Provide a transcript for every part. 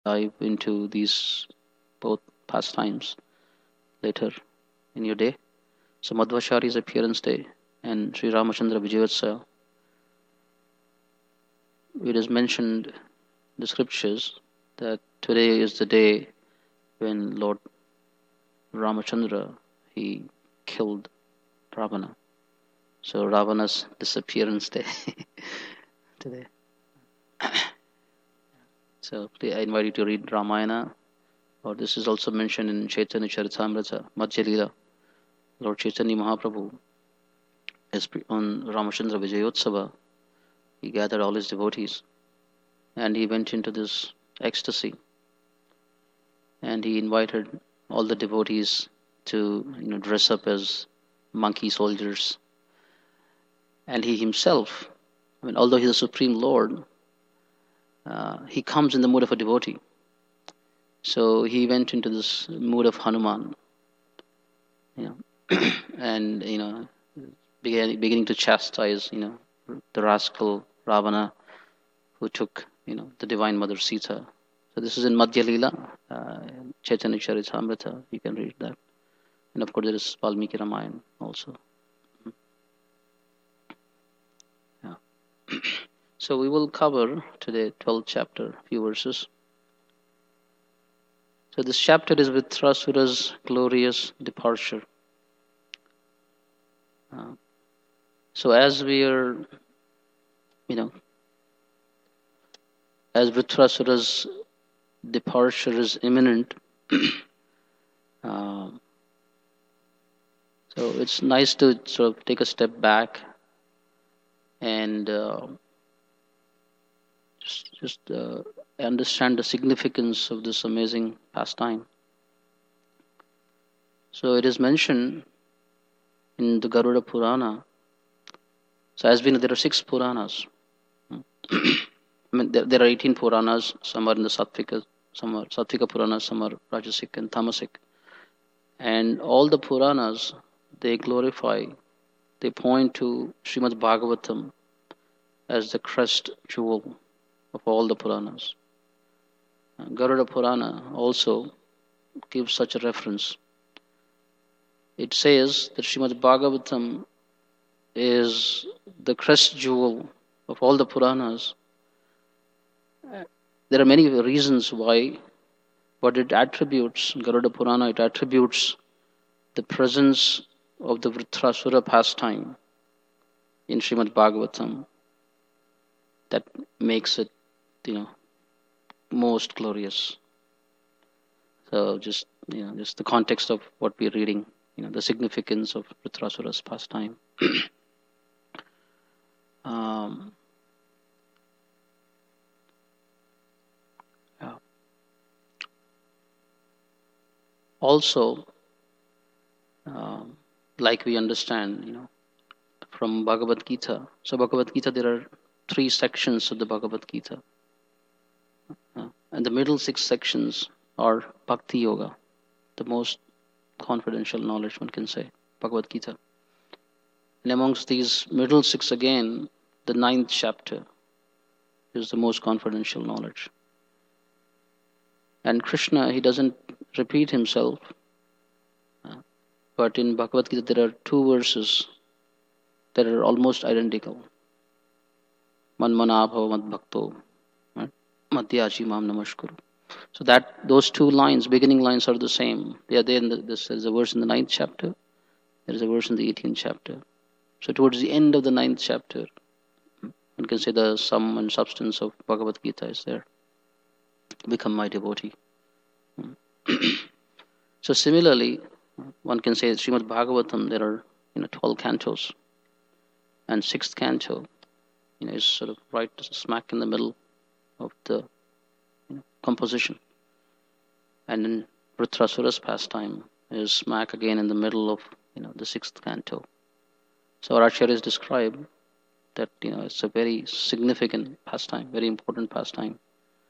dive into these both pastimes later in your day. So Madhvacharya's appearance day and Sri Ramachandra Vijayotsav, it is mentioned in the scriptures that today is the day when Lord Ramachandra, he killed Ravana. So Ravana's disappearance day today. So I invite you to read Ramayana, or this is also mentioned in Chaitanya Charitamrita, Madhya Leela. Lord Chaitanya Mahaprabhu, on Ramachandra Vijayotsava, he gathered all his devotees and he went into this ecstasy, and he invited all the devotees to dress up as monkey soldiers. And he himself, although he's the Supreme Lord, he comes in the mood of a devotee. So he went into this mood of Hanuman, and beginning to chastise the rascal Ravana who took the Divine Mother Sita. So this is in Madhya Leela, Chaitanya Charitamrita. You can read that, and of course there is Valmiki Ramayana also. Yeah. So we will cover today 12th chapter, few verses. So this chapter is Vritrasura's glorious departure. So as we are, as Vritrasura's departure is imminent, so it's nice to sort of take a step back and just understand the significance of this amazing pastime. So it is mentioned in the Garuda Purana. So as we know, there are 6 Puranas. There are 18 Puranas. Some are in the Sattvika, some are Sattvika Puranas, some are Rajasic and Tamasic. And all the Puranas, they glorify, they point to Srimad Bhagavatam as the crest jewel of all the Puranas. Garuda Purana also gives such a reference. It says that Srimad Bhagavatam is the crest jewel of all the Puranas. There are many reasons why, but it attributes, Garuda Purana, it attributes the presence of the Vritrasura pastime in Srimad Bhagavatam that makes it, most glorious. So just the context of what we're reading, the significance of Vritrasura's pastime. Also, like we understand, from Bhagavad Gita. So Bhagavad Gita, there are 3 sections of the Bhagavad Gita. And the middle 6 sections are Bhakti Yoga, the most confidential knowledge, one can say, Bhagavad Gita. And amongst these middle 6 again, the 9th chapter is the most confidential knowledge. And Krishna, he doesn't repeat himself, but in Bhagavad Gita there are 2 verses that are almost identical. Manmana bhava madbhakto, madhyaji mam namaskuru. So that those 2 lines, beginning lines, are the same. They are there. There is a verse in the 9th chapter. There is a verse in the 18th chapter. So towards the end of the 9th chapter, one can say the sum and substance of Bhagavad Gita is there. Become my devotee. So similarly, one can say Srimad Bhagavatam, there are 12 cantos, and 6th canto is sort of right smack in the middle of the composition, and then Vritrasura's pastime is smack again in the middle of the 6th canto. So our acharyas describe that it's a very significant pastime, very important pastime.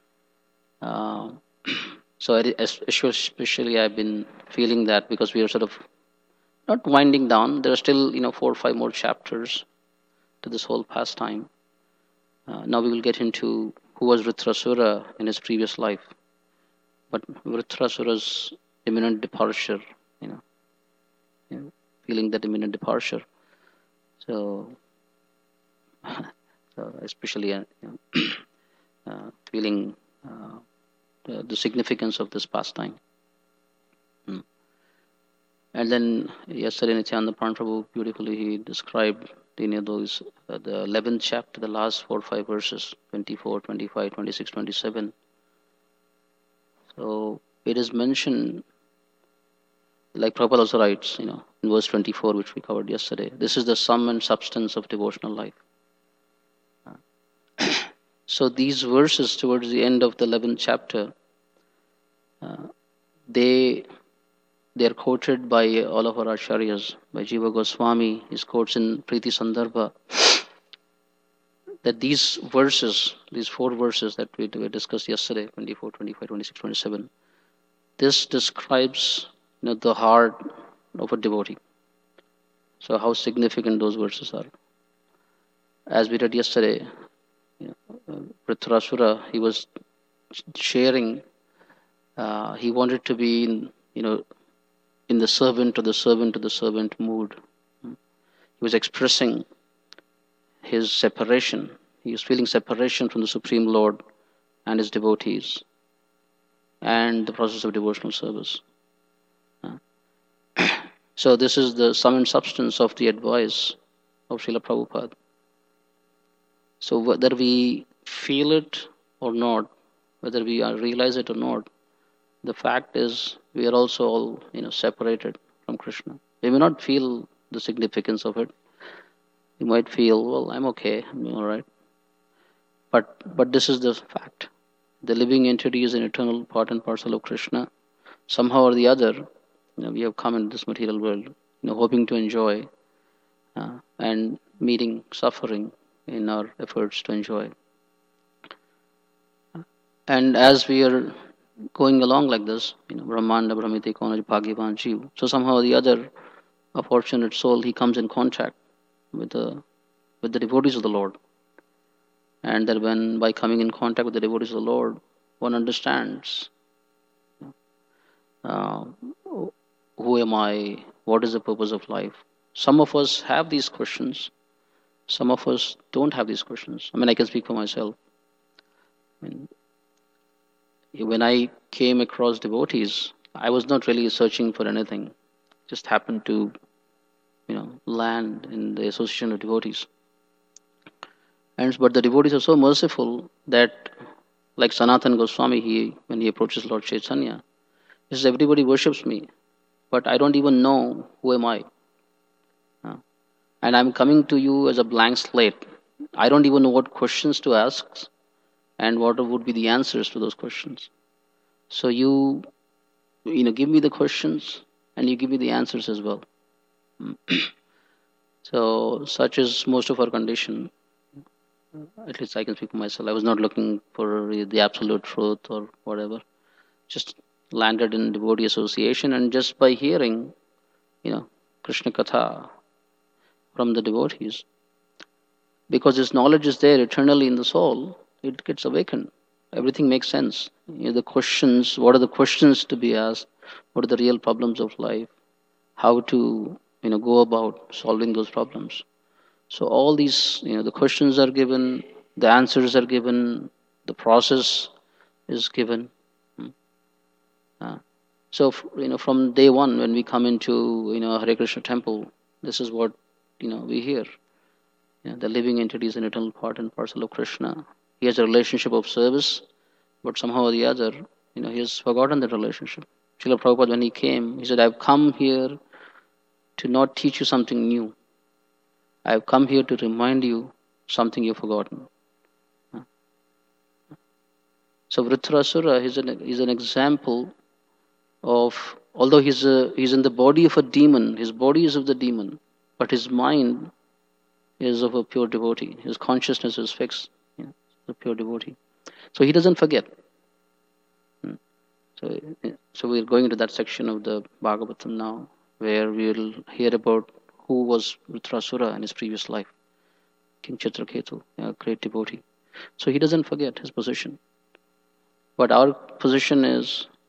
So especially I've been feeling that because we are sort of not winding down. There are still 4 or 5 more chapters to this whole pastime. Now we will get into who was Vritrasura in his previous life. but Vritrasura's imminent departure, you know, feeling that imminent departure. So, especially feeling the significance of this pastime. Mm. And then yesterday, Nityananda Prabhu beautifully he described those the 11th chapter, the last 4 or 5 verses, 24, 25, 26, 27. So it is mentioned, like Prabhupada also writes, in verse 24, which we covered yesterday. This is the sum and substance of devotional life. So these verses towards the end of the 11th chapter, they're quoted by all of our acharyas, by Jiva Goswami. His quotes in Priti Sandarbha, that these verses, these 4 verses that we discussed yesterday, 24, 25, 26, 27, this describes the heart of a devotee. So how significant those verses are. As we read yesterday, Vritrasura, he was sharing, he wanted to be in the servant to the servant to the servant mood. He was expressing his separation. He was feeling separation from the Supreme Lord and his devotees and the process of devotional service. So this is the sum and substance of the advice of Srila Prabhupada. So whether we feel it or not, whether we realize it or not, the fact is we are also all separated from Krishna. We may not feel the significance of it. You might feel, well, I'm okay, I'm all right. But this is the fact. The living entity is an eternal part and parcel of Krishna. Somehow or the other, we have come into this material world, hoping to enjoy and meeting suffering in our efforts to enjoy. And as we are going along like this, Brahmanda Brahmiti Konaj Bhagyavan Jeev. So somehow or the other, a fortunate soul, he comes in contact with the devotees of the Lord. And that by coming in contact with the devotees of the Lord, one understands who am I? What is the purpose of life? Some of us have these questions. Some of us don't have these questions. I can speak for myself. When I came across devotees, I was not really searching for anything. Just happened to, land in the association of devotees. But the devotees are so merciful that, like Sanatana Goswami, when he approaches Lord Chaitanya, he says, everybody worships me, but I don't even know who am I. And I'm coming to you as a blank slate. I don't even know what questions to ask and what would be the answers to those questions. So you give me the questions and you give me the answers as well. So such is most of our condition. At least I can speak for myself. I was not looking for the absolute truth or whatever. Just landed in devotee association, and just by hearing, Krishna Katha from the devotees, because this knowledge is there eternally in the soul, it gets awakened. Everything makes sense. The questions, what are the questions to be asked? What are the real problems of life? How to, go about solving those problems? So all these, the questions are given, the answers are given, the process is given. So, from day one, when we come into, Hare Krishna temple, this is what, we hear. The living entity is an eternal part and parcel of Krishna. He has a relationship of service, but somehow or the other, he has forgotten that relationship. Srila Prabhupada, when he came, he said, I've come here to not teach you something new. I've come here to remind you something you've forgotten. So Vritrasura is an example of, although he's in the body of a demon, his body is of the demon, but his mind is of a pure devotee. His consciousness is fixed, a pure devotee. So he doesn't forget. So we're going into that section of the Bhagavatam now, where we'll hear about who was Vritrasura in his previous life, King Chitraketu, a great devotee. So he doesn't forget his position. But our position is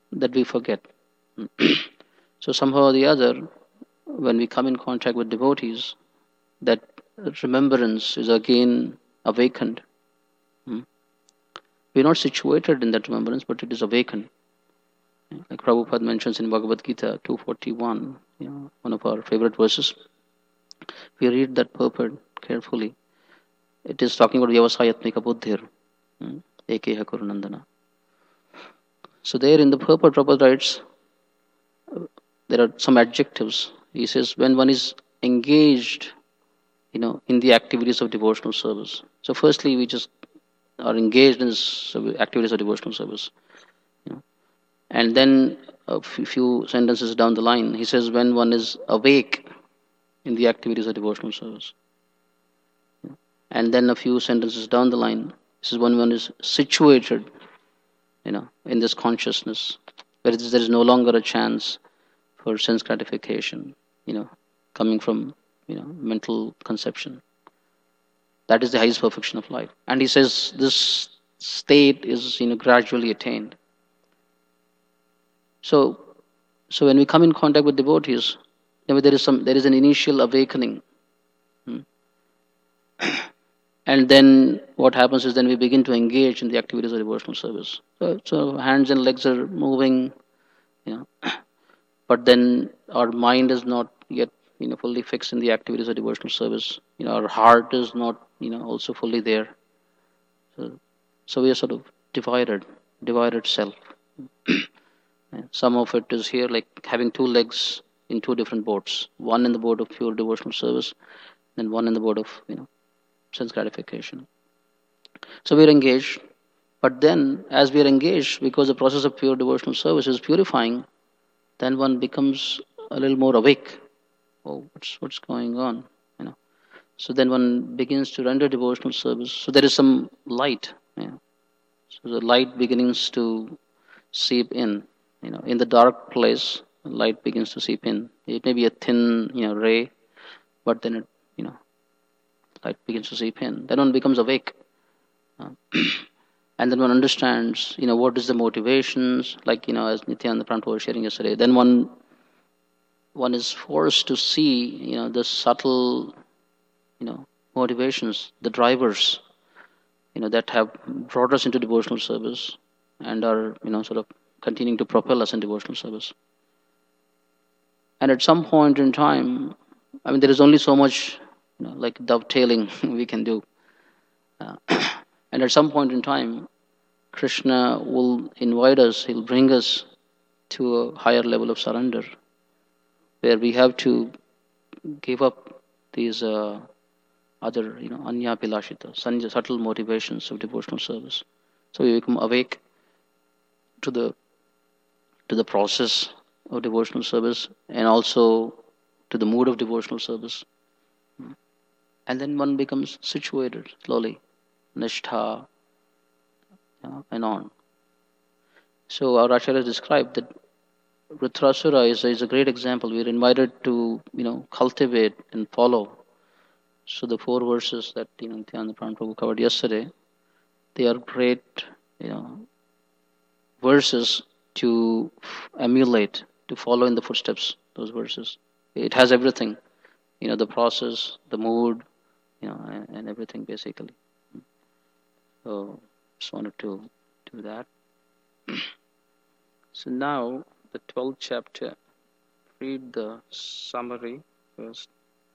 that we forget. So somehow or the other, when we come in contact with devotees, that remembrance is again awakened. Hmm. We're not situated in that remembrance, but it is awakened. Like Prabhupada mentions in Bhagavad Gita 241, one of our favorite verses. We read that purport carefully. It is talking about Vyavasayatmika Buddhir, Ekeha Kurunandana. So there in the purport, Prabhupada writes, there are some adjectives. He says, when one is engaged, in the activities of devotional service. So firstly, we just are engaged in activities of devotional service. And then a few sentences down the line, he says, when one is awake in the activities of devotional service. And then a few sentences down the line, this is when one is situated, in this consciousness, where there is no longer a chance for sense gratification, coming from, mental conception. That is the highest perfection of life. And he says this state is, gradually attained. So when we come in contact with devotees, there is an initial awakening. And then what happens is then we begin to engage in the activities of devotional service. So hands and legs are moving, but then our mind is not yet, fully fixed in the activities of devotional service. Our heart is not, also fully there. So we are sort of divided self. Some of it is here like having two legs in two different boats. One in the boat of pure devotional service, then one in the boat of, sense gratification. So we are engaged, but then as we are engaged, because the process of pure devotional service is purifying, then one becomes a little more awake. Oh, what's going on? So then one begins to render devotional service. So there is some light. So the light begins to seep in. In the dark place, light begins to seep in. It may be a thin, ray, but then it, light begins to seep in. Then one becomes awake. And then one understands, what is the motivations, like, as Nityananda Prabhupada was sharing yesterday. Then one is forced to see, the subtle, motivations, the drivers, that have brought us into devotional service and are, sort of continuing to propel us in devotional service. And at some point in time, there is only so much, like dovetailing we can do. And at some point in time, Krishna will invite us, he'll bring us to a higher level of surrender, where we have to give up these other, anya pilashita, subtle motivations of devotional service. So we become awake to the process of devotional service and also to the mood of devotional service. And then one becomes situated slowly, nishtha, and on. So our Acharya described that Vritrasura is a great example. We are invited to, cultivate and follow. So the 4 verses that, Nityananda Prabhu covered yesterday, they are great, verses to emulate, to follow in the footsteps, those verses. It has everything, the process, the mood, and everything basically. So just wanted to do that. So now the 12th chapter, read the summary first.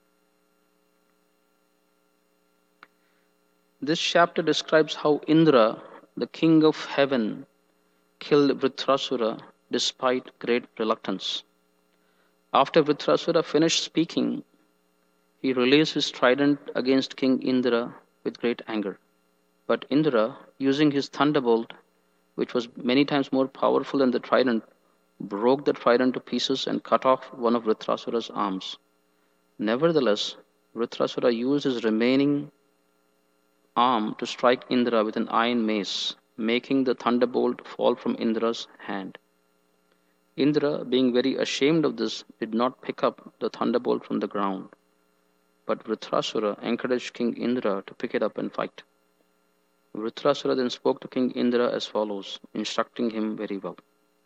This chapter describes how Indra, the king of heaven, killed Vritrasura despite great reluctance. After Vritrasura finished speaking, he released his trident against King Indra with great anger. But Indra, using his thunderbolt, which was many times more powerful than the trident, broke the trident to pieces and cut off one of Vritrasura's arms. Nevertheless, Vritrasura used his remaining arm to strike Indra with an iron mace, making the thunderbolt fall from Indra's hand. Indra, being very ashamed of this, did not pick up the thunderbolt from the ground. But Vritrasura encouraged King Indra to pick it up and fight. Vritrasura then spoke to King Indra as follows, instructing him very well.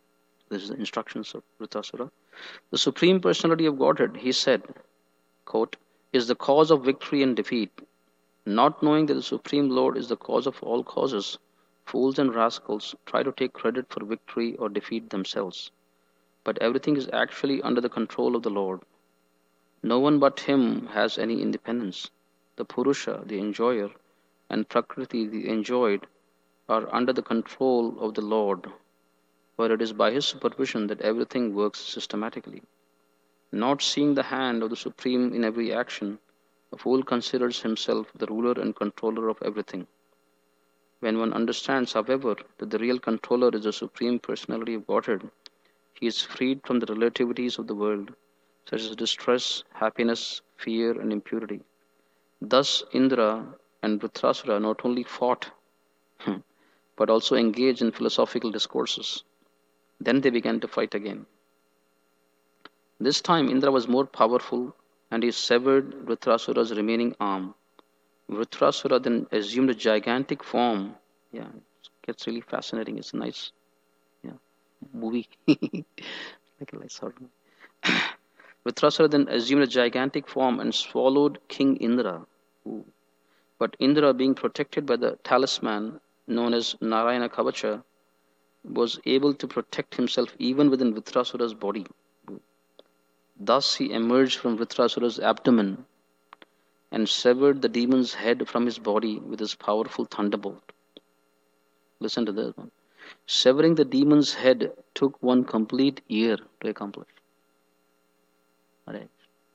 This is the instructions of Vritrasura. The Supreme Personality of Godhead, he said, quote, is the cause of victory and defeat. Not knowing that the Supreme Lord is the cause of all causes, fools and rascals try to take credit for victory or defeat themselves. But everything is actually under the control of the Lord. No one but him has any independence. The Purusha, the enjoyer, and Prakriti, the enjoyed, are under the control of the Lord, for it is by his supervision that everything works systematically. Not seeing the hand of the Supreme in every action, a fool considers himself the ruler and controller of everything. When one understands, however, that the real controller is the Supreme Personality of Godhead, he is freed from the relativities of the world, such as distress, happiness, fear, and impurity. Thus, Indra and Vritrasura not only fought, but also engaged in philosophical discourses. Then they began to fight again. This time, Indra was more powerful, and he severed Vritrasura's remaining arm. Vritrasura then assumed a gigantic form. Yeah, it gets really fascinating. It's a nice movie. Like a nice horror movie. Vritrasura then assumed a gigantic form and swallowed King Indra. Ooh. But Indra, being protected by the talisman known as Narayana Kavacha, was able to protect himself even within Vritrasura's body. Thus he emerged from Vritrasura's abdomen and severed the demon's head from his body with his powerful thunderbolt. Listen to this one. Severing the demon's head took one complete year to accomplish. Alright.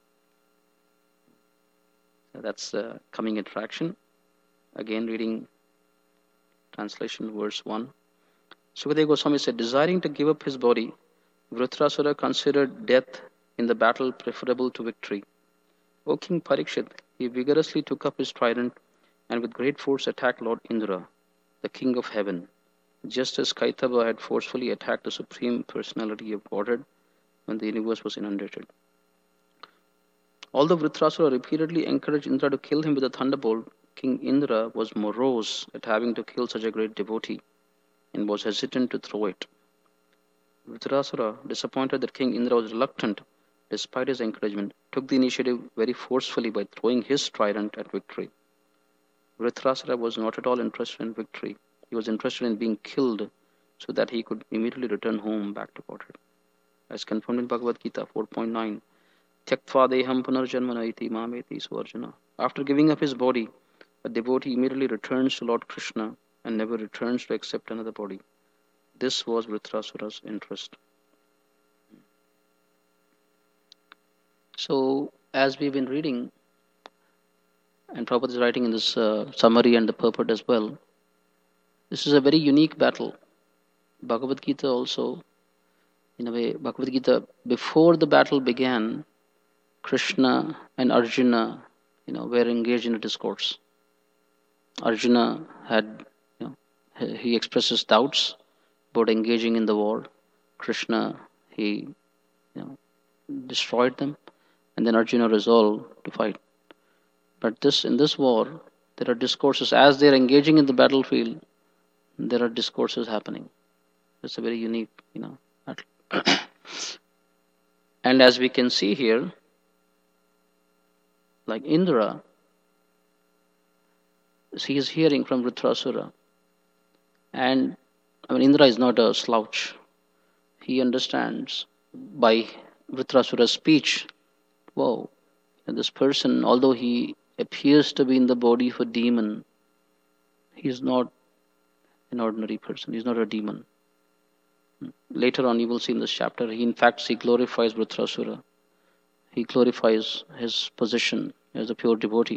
So that's coming attraction. Again, reading translation, verse 1. Sukadeva Goswami said, desiring to give up his body, Vritrasura considered death in the battle preferable to victory. O King Parikshit, he vigorously took up his trident and with great force attacked Lord Indra, the king of heaven, just as Kaitaba had forcefully attacked the Supreme Personality of Godhead when the universe was inundated. Although Vritrasura repeatedly encouraged Indra to kill him with a thunderbolt, King Indra was morose at having to kill such a great devotee and was hesitant to throw it. Vritrasura, disappointed that King Indra was reluctant despite his encouragement, took the initiative very forcefully by throwing his trident at victory. Vritrasura was not at all interested in victory. He was interested in being killed so that he could immediately return home back to Godhead. As confirmed in Bhagavad Gita 4.9, Tyaktva deham punarjanmana iti mameti swarjana. After giving up his body, a devotee immediately returns to Lord Krishna and never returns to accept another body. This was Vritrasura's interest. So, as we've been reading, and Prabhupada is writing in this summary and the purport as well, this is a very unique battle. Bhagavad Gita also, in a way, Bhagavad Gita, before the battle began, Krishna and Arjuna, were engaged in a discourse. Arjuna had, he expresses doubts about engaging in the war. Krishna, he, destroyed them, and then Arjuna resolved to fight. But in this war, there are discourses. As they are engaging in the battlefield, there are discourses happening. It's a very unique, battle. And as we can see here, like Indra, he is hearing from Vritrasura. And Indra is not a slouch. He understands by Vritrasura's speech, wow, this person, although he appears to be in the body of a demon, he is not an ordinary person. He is not a demon. Later on, you will see in this chapter, he glorifies Vritrasura. He glorifies his position as a pure devotee.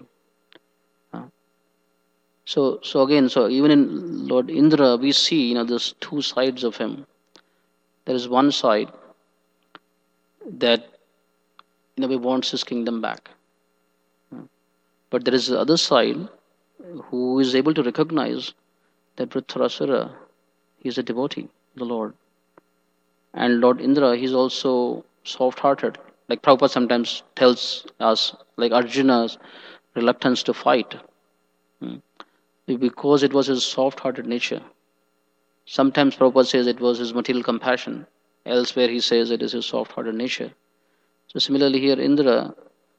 So even in Lord Indra, we see, there's two sides of him. There is one side that, he wants his kingdom back. But there is the other side who is able to recognize that Vritrasura, he is a devotee, the Lord. And Lord Indra, he's also soft-hearted. Like Prabhupada sometimes tells us, like Arjuna's reluctance to fight, because it was his soft-hearted nature. Sometimes Prabhupada says it was his material compassion. Elsewhere he says it is his soft-hearted nature. So similarly here, Indra,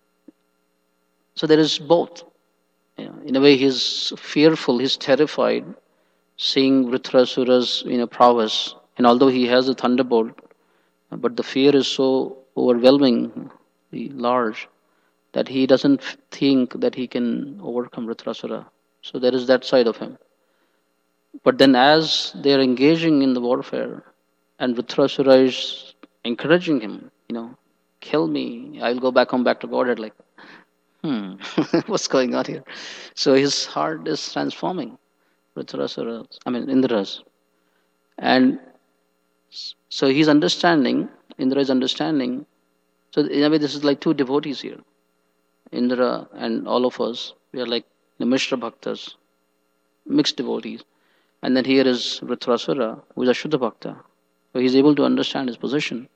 so there is both. In a way, he's fearful, he's terrified, seeing Vritrasura's prowess, and although he has a thunderbolt, but the fear is so overwhelming, large, that he doesn't think that he can overcome Vritrasura. So there is that side of him. But then, as they are engaging in the warfare, and Vritrasura is encouraging him, kill me, I'll go back home, back to Godhead. Like, what's going on here? So his heart is transforming. Indra's. And so he's understanding, Indra is understanding. So in a way, this is like two devotees here. Indra and all of us, we are like the Mishra Bhaktas, mixed devotees. And then here is Vritrasura, who is a Shuddha Bhakta. So he's able to understand his position.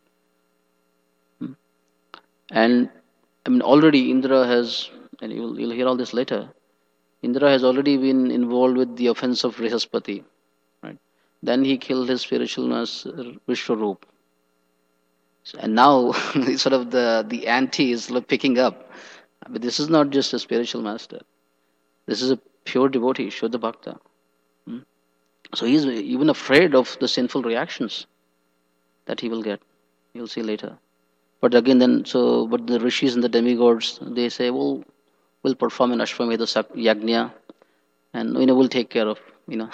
And already Indra has, and you'll hear all this later, Indra has already been involved with the offense of Brihaspati. Right? Then he killed his spiritual master Vishwarup. And now sort of the ante is picking up. But this is not just a spiritual master. This is a pure devotee, Shuddha Bhakta. So he's even afraid of the sinful reactions that he will get. You'll see later. But again, but the rishis and the demigods, they say, well, we'll perform an Ashwamedha Yagnya, and we'll take care of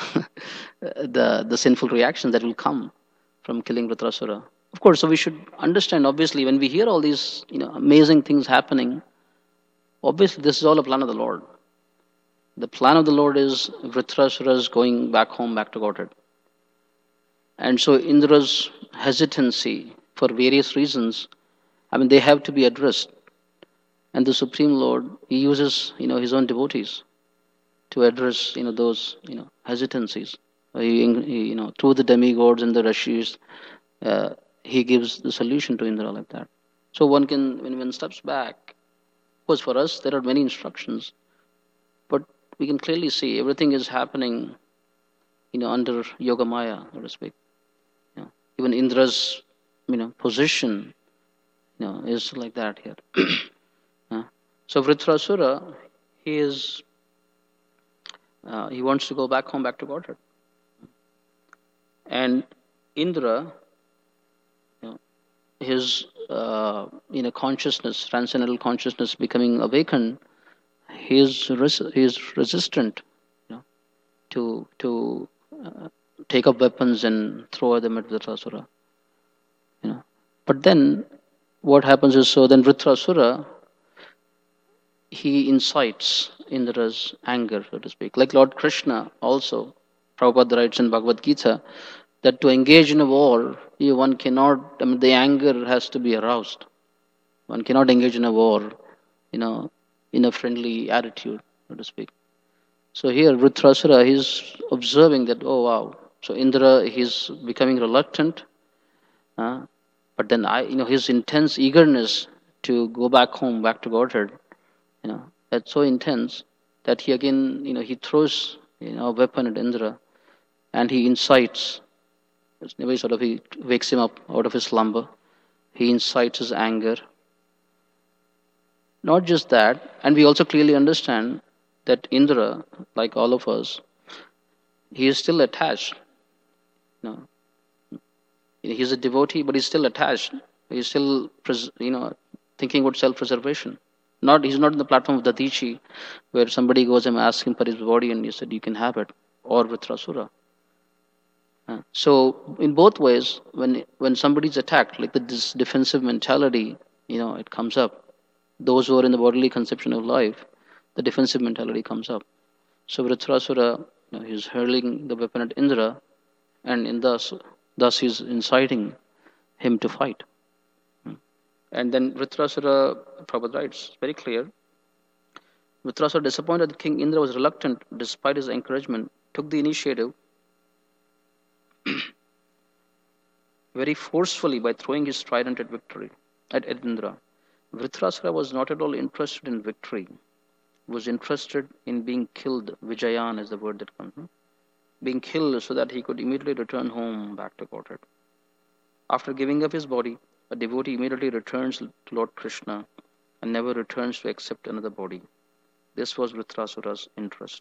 the sinful reactions that will come from killing Vritrasura. Of course, so we should understand. Obviously, when we hear all these amazing things happening, obviously this is all a plan of the Lord. The plan of the Lord is Vritrasura's going back home, back to Godhead. And so Indra's hesitancy for various reasons, they have to be addressed. And the Supreme Lord, he uses his own devotees to address those hesitancies. Through the demigods and the rishis, he gives the solution to Indra like that. So one can, when one steps back, of course for us there are many instructions, but we can clearly see everything is happening under Yoga Maya, so to speak. Even Indra's position is like that here. So Vritrasura, he wants to go back home, back to Godhead. And Indra, his consciousness, transcendental consciousness becoming awakened, he is resistant to take up weapons and throw them at Vritrasura. But then what happens is, so then Vritrasura, he incites Indra's anger, so to speak. Like Lord Krishna also, Prabhupada writes in Bhagavad Gita, that to engage in a war, one cannot, the anger has to be aroused. One cannot engage in a war, in a friendly attitude, so to speak. So here, Vritrasura, he's observing that, oh wow, so Indra, he's becoming reluctant, but then his intense eagerness to go back home, back to Godhead, that's so intense that he again, he throws, a weapon at Indra, and he incites. In a way, sort of, he wakes him up out of his slumber. He incites his anger. Not just that, and we also clearly understand that Indra, like all of us, he is still attached. He's a devotee, but he's still attached. He's still, thinking about self-preservation. He's not in the platform of Dadichi, where somebody goes and asks him for his body, and he said, "You can have it," or Vritrasura. So in both ways, when somebody's attacked, like this defensive mentality, it comes up. Those who are in the bodily conception of life, the defensive mentality comes up. So Vritrasura, he's hurling the weapon at Indra, and thus he's inciting him to fight. And then Vritrasura, Prabhupada writes, very clear. Vritrasura, disappointed that King Indra was reluctant, despite his encouragement, took the initiative very forcefully by throwing his trident at Indra. Vritrasura was not at all interested in victory. He was interested in being killed. Vijayan is the word that comes. Being killed so that he could immediately return home back to Godhead. After giving up his body, a devotee immediately returns to Lord Krishna and never returns to accept another body. This was Vritrasura's interest.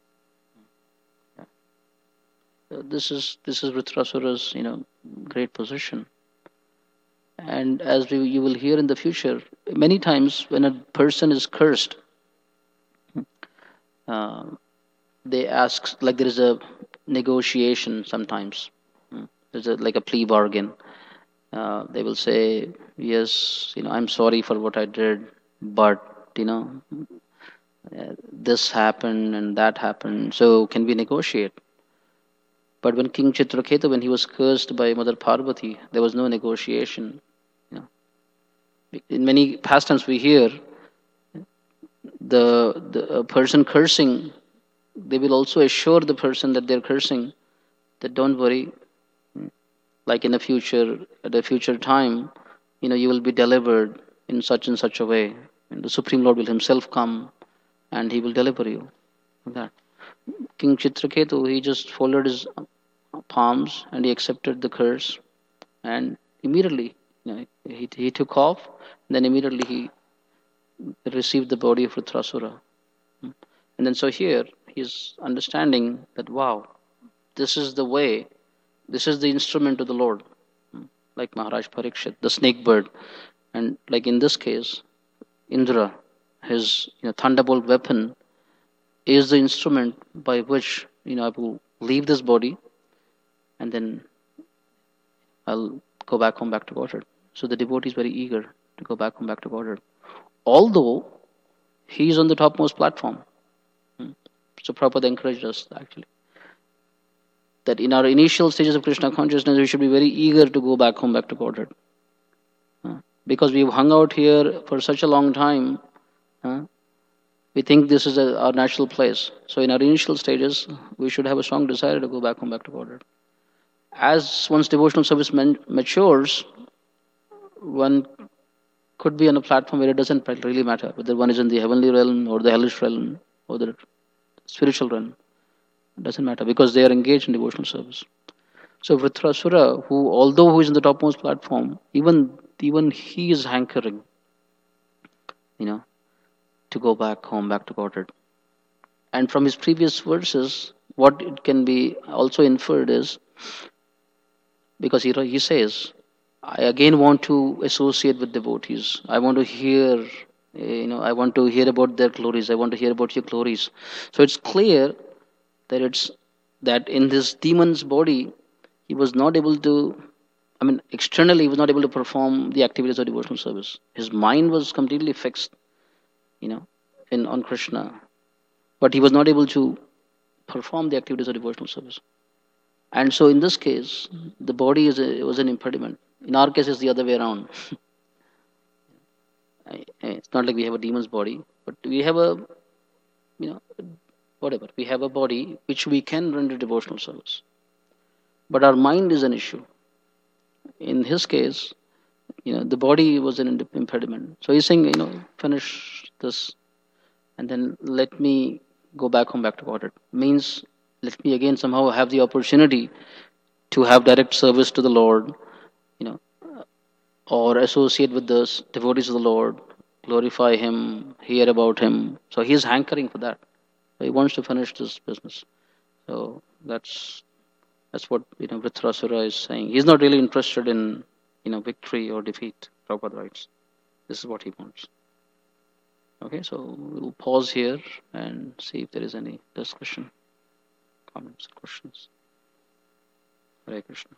This is Vritrasura's great position. And as you will hear in the future, many times when a person is cursed, uh, they ask, like there is a negotiation sometimes. There's like a plea bargain. They will say, yes, I'm sorry for what I did, but this happened and that happened. So can we negotiate? But when King Chitraketu, when he was cursed by Mother Parvati, there was no negotiation. You know, in many pastimes we hear the person cursing, they will also assure the person that they're cursing that don't worry, like in the future, at a future time, you will be delivered in such and such a way. And the Supreme Lord will himself come and he will deliver you. That King Chitraketu, he just folded his palms and he accepted the curse, and immediately he took off. Then immediately he received the body of Vritrasura. And then so here he's understanding that wow, this is the way, this is the instrument of the Lord, like Maharaj Parikshit, the snake bird, and like in this case, Indra, his thunderbolt weapon is the instrument by which I will leave this body, and then I'll go back home, back to Godhead. So the devotee is very eager to go back home, back to Godhead, although he is on the topmost platform. So Prabhupada encouraged us actually that in our initial stages of Krishna consciousness, we should be very eager to go back home, back to Godhead. Because we've hung out here for such a long time, we think this is our natural place. So in our initial stages, we should have a strong desire to go back home, back to Godhead. As one's devotional service matures, one could be on a platform where it doesn't really matter whether one is in the heavenly realm or the hellish realm or the spiritual realm. It doesn't matter because they are engaged in devotional service. So Vritrasura, who is in the topmost platform, even he is hankering, to go back home, back to Godhead. And from his previous verses, what it can be also inferred is, because he says, I again want to associate with devotees. I want to hear, I want to hear about their glories. I want to hear about your glories. So it's clear that in this demon's body, he was not able to, externally, he was not able to perform the activities of devotional service. His mind was completely fixed, on Krishna. But he was not able to perform the activities of devotional service. And so in this case, the body was an impediment. In our case, it's the other way around. It's not like we have a demon's body, but we have we have a body which we can render devotional service. But our mind is an issue. In his case, the body was an impediment. So he's saying, finish this and then let me go back home, back to Godhead. Means let me again somehow have the opportunity to have direct service to the Lord, or associate with the devotees of the Lord, glorify Him, hear about Him. So he's hankering for that. So he wants to finish this business. So that's what Vritrasura is saying. He's not really interested in victory or defeat. Prabhupada writes, this is what he wants. Okay, so we'll pause here and see if there is any discussion, comments, questions. Hare Krishna.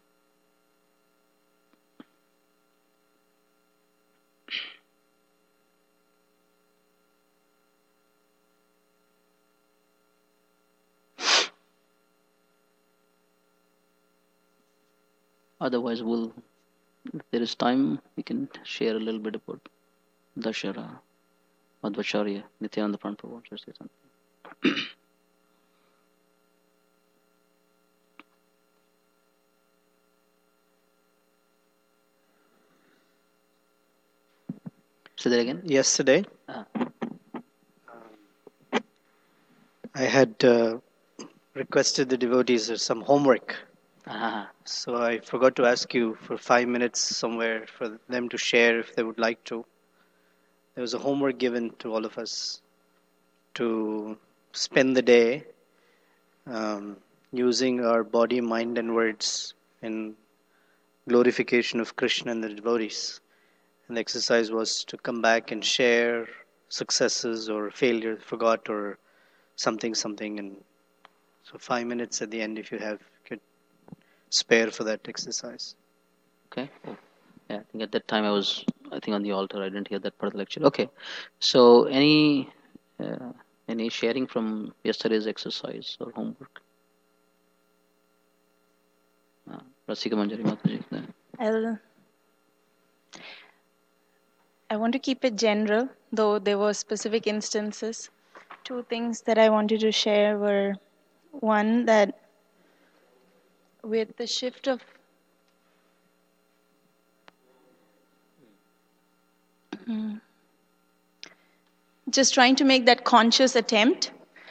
Otherwise, if there is time, we can share a little bit about Dashara, Madhvacharya, Nityananda Prabhu wants to say something. Say that again. Yesterday, I had requested the devotees some homework So I forgot to ask you for 5 minutes somewhere for them to share if they would like to. There was a homework given to all of us to spend the day using our body, mind, and words in glorification of Krishna and the devotees. And the exercise was to come back and share successes or failures, forgot or something. And so 5 minutes at the end, if you could spare for that exercise. Okay. Oh, yeah, I think at that time I was, I think on the altar. I didn't hear that part of the lecture. Okay. So any sharing from yesterday's exercise or homework? Rasika Manjari Mataji. I want to keep it general, though there were specific instances. Two things that I wanted to share were one, that with the shift of just trying to make that conscious attempt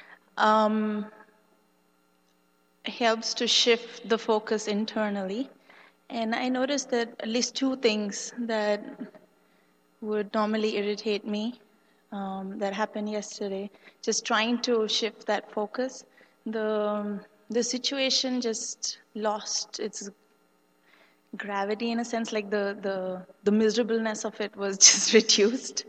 helps to shift the focus internally. And I noticed that at least two things that would normally irritate me that happened yesterday. Just trying to shift that focus. The situation just lost its gravity in a sense, like the miserableness of it was just reduced.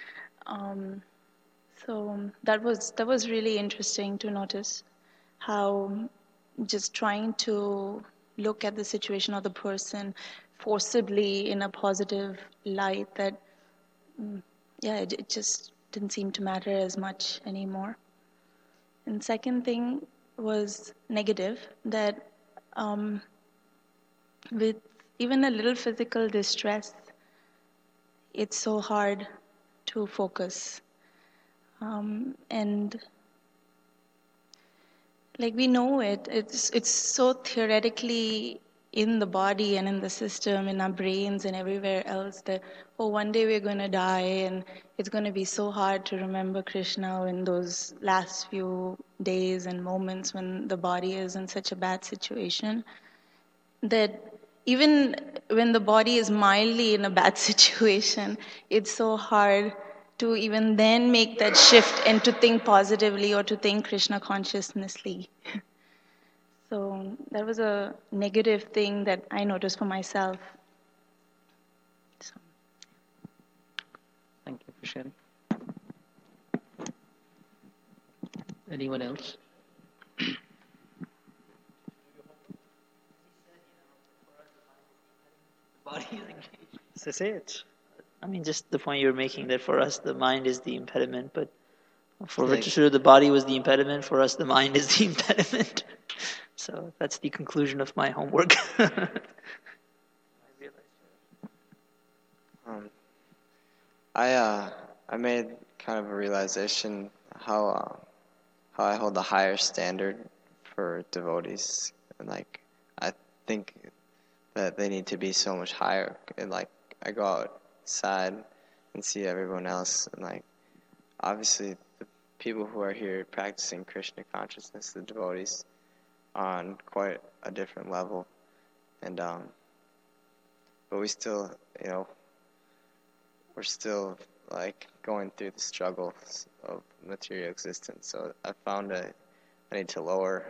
So that was really interesting to notice how just trying to look at the situation or the person forcibly in a positive light, that it just didn't seem to matter as much anymore. And second thing was negative, that with even a little physical distress, it's so hard to focus. And like we know it's so theoretically in the body and in the system, in our brains and everywhere else, that one day we're going to die and it's going to be so hard to remember Krishna in those last few days and moments when the body is in such a bad situation, that even when the body is mildly in a bad situation, it's so hard to even then make that shift and to think positively or to think Krishna consciously. So that was a negative thing that I noticed for myself. So. Thank you for sharing. Anyone else? So say it. I mean, just the point you're making, that for us the mind is the impediment, but for Richard the body was the impediment. For us, the mind is the impediment. So that's the conclusion of my homework. I made kind of a realization how I hold a higher standard for devotees, and like I think that they need to be so much higher. And like I go outside and see everyone else, and like obviously the people who are here practicing Krishna consciousness, the devotees, are on quite a different level, and but we still, we're still like going through the struggles of material existence. So I found I need to lower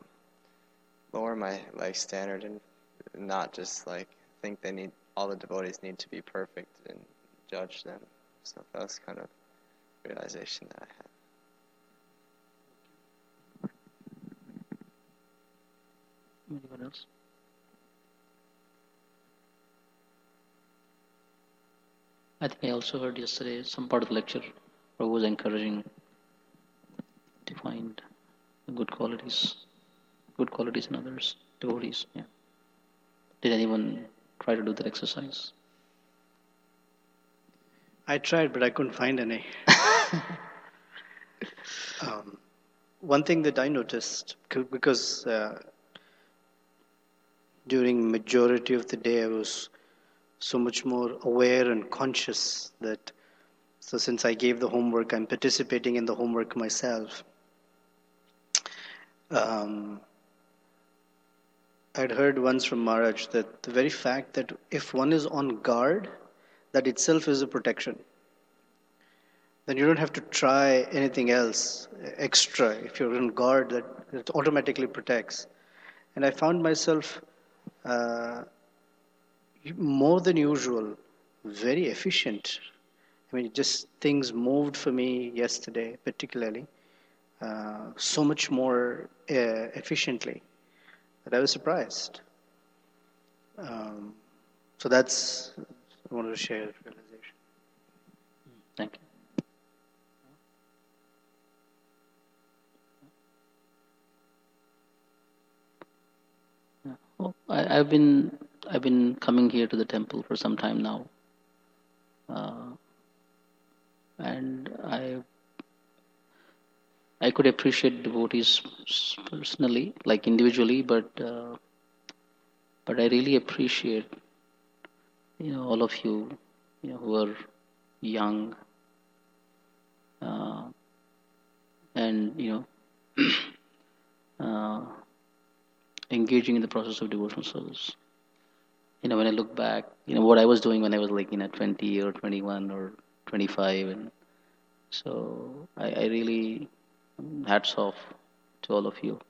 my like standard and not just like think all the devotees need to be perfect and judge them. So that was kind of realization that I had. Anyone else? I think I also heard yesterday some part of the lecture. Prabhu was encouraging to find good qualities in others, devotees. Yeah. Did anyone try to do that exercise? I tried, but I couldn't find any. One thing that I noticed, because during majority of the day I was so much more aware and conscious that, so since I gave the homework, I'm participating in the homework myself. I'd heard once from Maharaj that the very fact that if one is on guard, that itself is a protection. Then you don't have to try anything else extra. If you're on guard, that it automatically protects. And I found myself more than usual, very efficient. I mean, just things moved for me yesterday, particularly, so much more efficiently that I was surprised. So that's, I wanted to share that realization. Thank you. Oh, I've been coming here to the temple for some time now, and I could appreciate devotees personally, like individually, but I really appreciate all of you, who are young, and engaging in the process of devotional service. When I look back, what I was doing when I was like 20 or 21 or 25, and so I really hats off to all of you,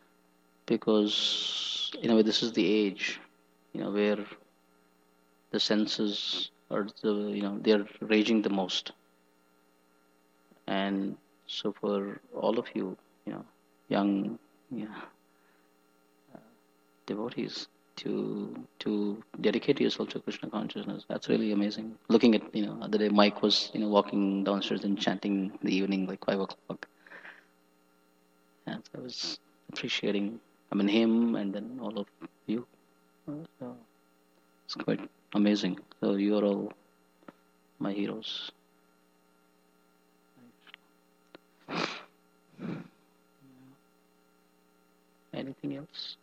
because this is the age where the senses are they're raging the most, and so for all of you, young devotees, to dedicate yourself to Krishna consciousness, that's really amazing. Looking at the other day, Mike was walking downstairs and chanting in the evening like 5 o'clock, and so I was appreciating him and then all of you. So it's quite amazing. So you are all my heroes. Anything else?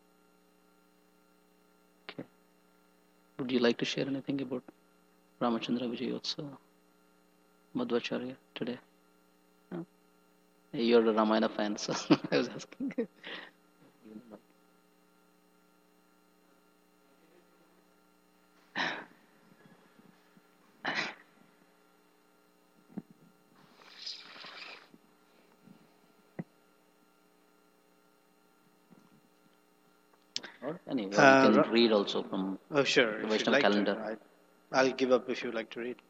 Okay. Would you like to share anything about Ramachandra Vijayotsava, Madhvacharya today? No? You're a Ramayana fan, so I was asking. Anyway, you can read also from sure, the Vaishnava calendar. I'll give up if you'd like to read.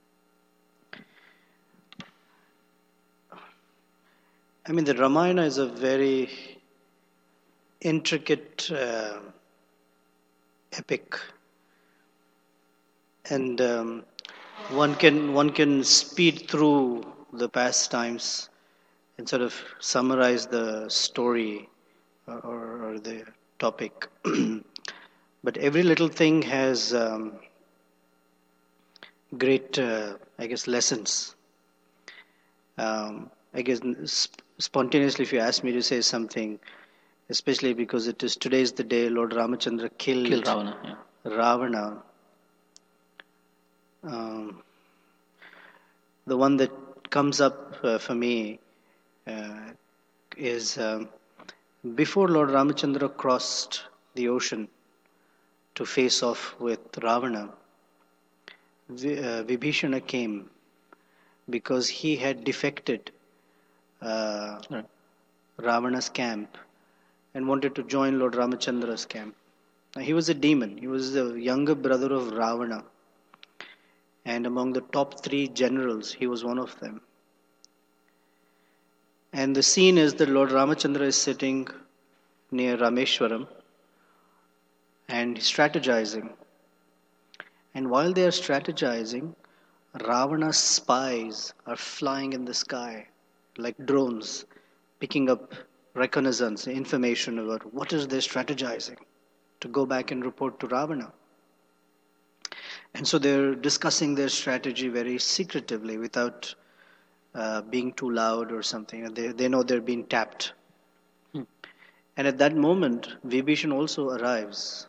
I mean, the Ramayana is a very intricate epic, and one can speed through the pastimes and sort of summarize the story or the topic. But every little thing has great, I guess, lessons. I guess spontaneously, if you ask me to say something, especially because today is the day Lord Ramachandra killed Ravana. Yeah. Ravana. The one that comes up for me is before Lord Ramachandra crossed the ocean to face off with Ravana, Vibhishana came because he had defected Ravana's camp and wanted to join Lord Ramachandra's camp. Now, he was a demon. He was the younger brother of Ravana. And among the top 3 generals, he was one of them. And the scene is that Lord Ramachandra is sitting near Rameshwaram and strategizing. And while they are strategizing, Ravana's spies are flying in the sky like drones, picking up reconnaissance, information about what is they strategizing to go back and report to Ravana. And so they're discussing their strategy very secretively without being too loud or something. They know they're being tapped. And at that moment, Vibhishan also arrives.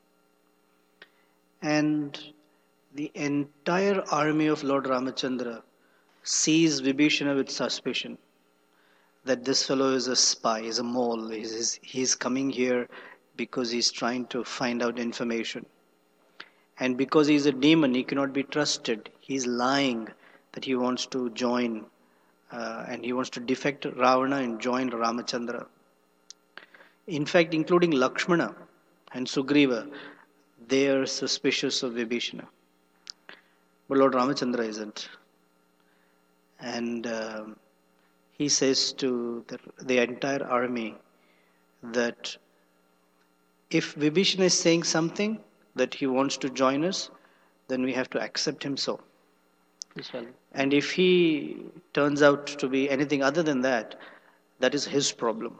And the entire army of Lord Ramachandra sees Vibhishana with suspicion that this fellow is a spy, is a mole, he's coming here because he's trying to find out information. And because he's a demon, he cannot be trusted. He's lying that he wants to join and he wants to defect Ravana and join Ramachandra. In fact, including Lakshmana and Sugriva, they are suspicious of Vibhishana. But Lord Ramachandra isn't. And he says to the entire army that if Vibhishana is saying something that he wants to join us, then we have to accept him so. And if he turns out to be anything other than that, that is his problem.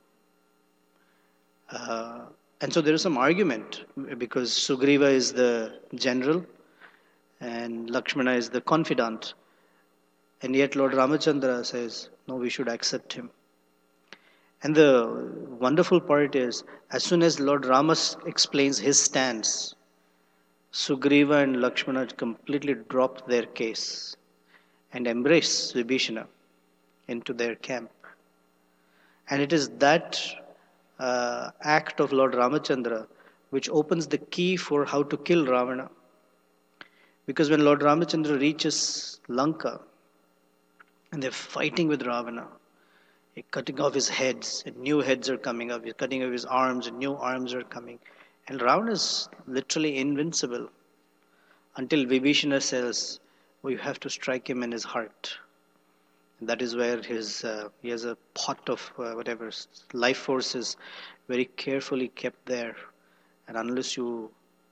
And so there is some argument because Sugriva is the general and Lakshmana is the confidant. And yet Lord Ramachandra says, no, we should accept him. And the wonderful part is, as soon as Lord Rama explains his stance, Sugriva and Lakshmana completely drop their case and embrace Vibhishana into their camp. And it is that act of Lord Ramachandra which opens the key for how to kill Ravana. Because when Lord Ramachandra reaches Lanka and they're fighting with Ravana, he's cutting off his heads and new heads are coming up. He's cutting off his arms and new arms are coming. And Ravana is literally invincible until Vibhishana says, oh, you have to strike him in his heart. And that is where he has a pot of whatever life force is very carefully kept there. And unless you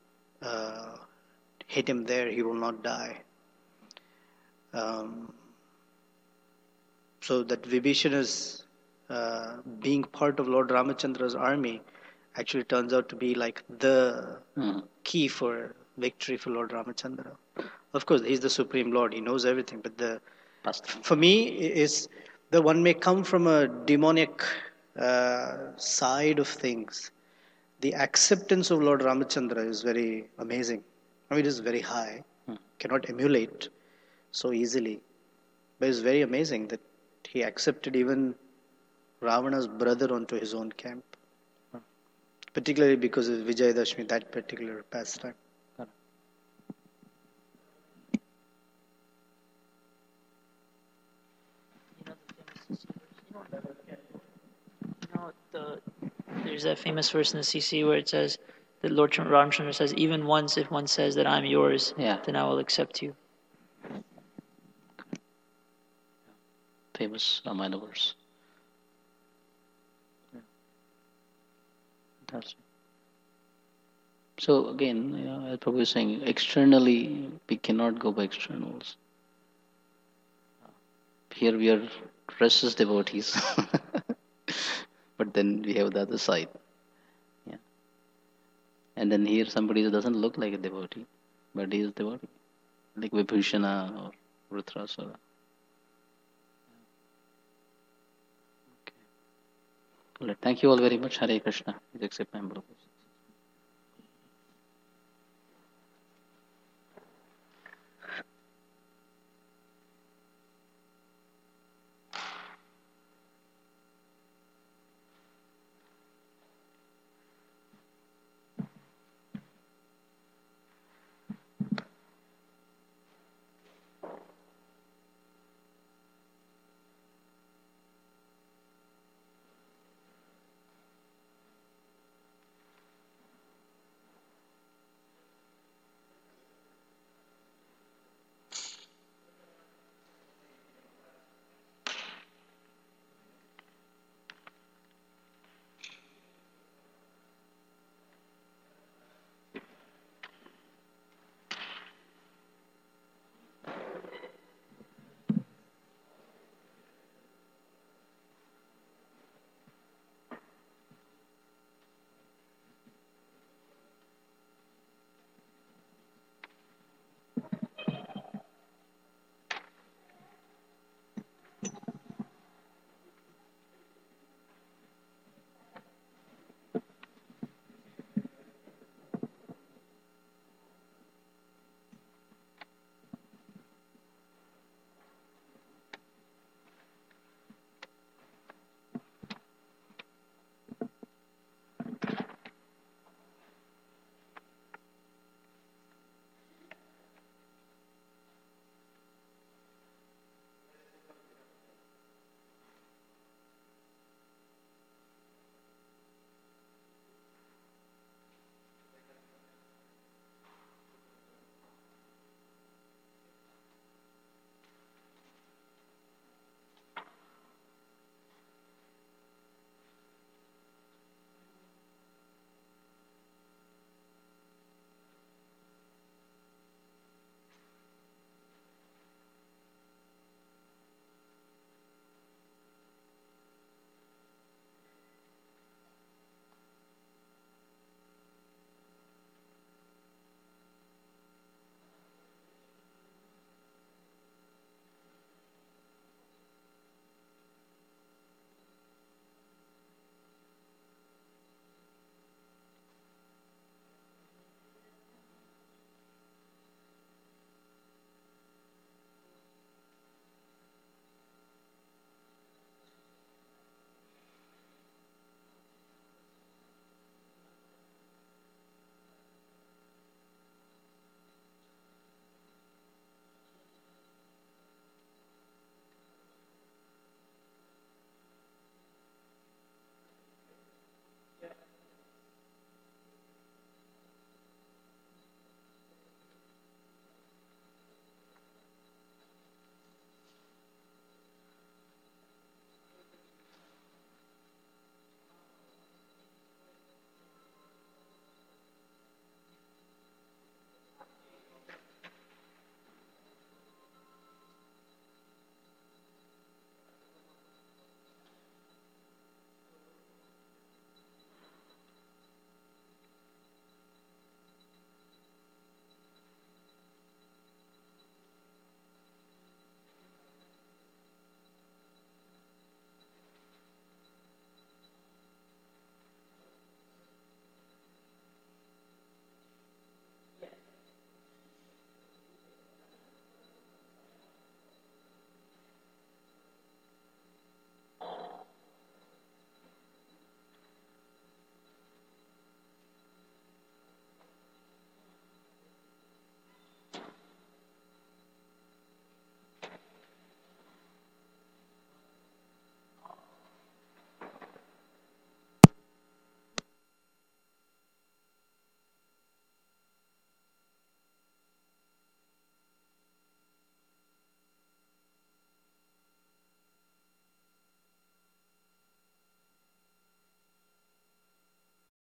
hit him there, he will not die. So that Vibhishana's being part of Lord Ramachandra's army actually turns out to be like the key for victory for Lord Ramachandra. Of course, he's the Supreme Lord. He knows everything. But for me, is the one may come from a demonic side of things. The acceptance of Lord Ramachandra is very amazing. I mean, it is very high. Cannot emulate so easily. But it's very amazing that he accepted even Ravana's brother onto his own camp. Particularly because of Vijayadashmi, that particular pastime. There's that famous verse in the CC where it says that Lord Ramchandra says, even once if one says that I'm yours, then I will accept you. Famous Ramayana verse. So again, as Prabhu is saying, externally we cannot go by externals. Here we are dressed as devotees. But then we have the other side. Yeah. And then here somebody doesn't look like a devotee, but he is a devotee. Like Vibhishana or Vritrasura. Okay. All right. Thank you all very much. Hare Krishna. Please accept my humble